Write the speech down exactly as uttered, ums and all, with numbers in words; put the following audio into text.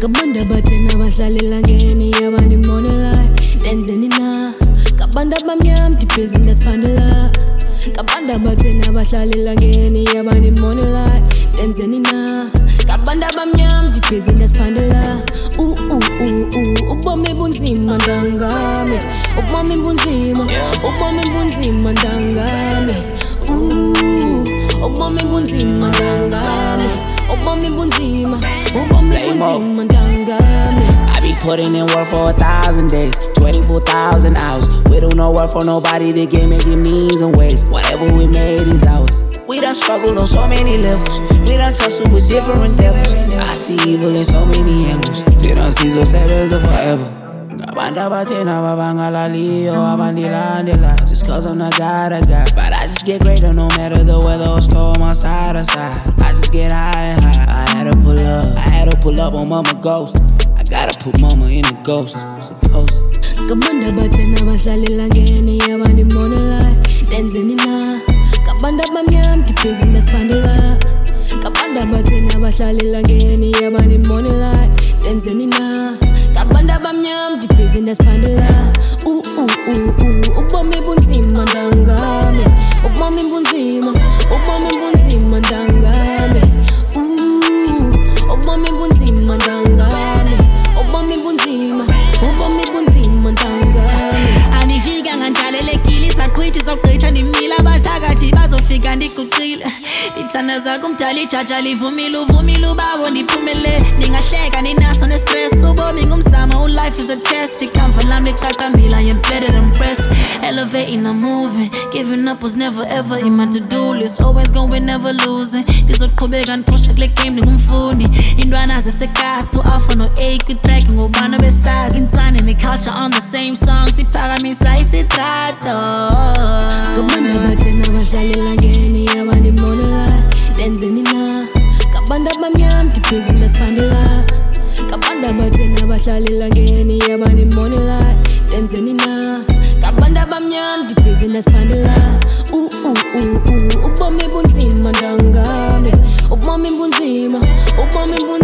Kabanda batena bahlalela ngeni yabani monela tenzeni na kabanda bamnyam diphizinda siphandela kabanda batena bahlalela ngeni yabani monela tenzeni na kabanda bamnyam diphizinda siphandela u u u u ubomi bunzima ndangame ubomi bunzima ubomi bunzima ndangame u ubomi bunzima ndangame ubomi bunzima ubomi bunzima ndangame. I be putting in work for a thousand days, twenty-four thousand hours. We don't know work for nobody, the game making means and ways. Whatever we made is ours. We done struggled on so many levels. We done tussled with different devils. I see evil in so many angles. They don't see so sevens of forever. Gabanda batena babangalaliyo abandilandela. Just cause I'm the God I got. But I just get greater no matter the weather or storm on side or side. I just get high and high. I had to pull up, I had to pull up on mama ghost. I gotta put mama in the ghost, supposed. Kabanda batena bahlalela ngeni yabani monela tenzeni na kabanda bamnyam diphizinda siphandela kabanda batena bahlalela ngeni yabani monela tenzeni na kabanda bamnyam diphizinda siphandela u u u u ubomi bunzima ndangame ubomi bunzima ubomi bunzima ndangame u ubomi bunzima ndangame ubomi bunzima ubomi bunzima ndangame. Anifika nganjalelekile isaqhwithi soqhitha ndimila abathakathi bazofika ndiguqile ithanda zakho umdala ijaja livumile uvumile ubabo ndiphumele ningahleka ninaso nestress ubomi ngumzamo ulife is a test ikamva lami liqaqambile I am better than pressed elevating I'm moving giving up was never ever in my to-do list always going never losing ndizoqhubeka ndiphusha kule game ndingumfundi intwana zesekasi u-alpha no-a kwi-track ngobana besazi insane ne-culture on the same song siphakamisa isitrato kabanda batena bahlalela ngeni yabani monela tenzeni na kabanda bamnyam diphizinda siphandela kabanda batena bahlalela ngeni yabani monela tenzeni na kabanda bamnyam diphizinda siphandela u u u u ubomi bunzima ndangame ubomi bunzima ubomi bunzima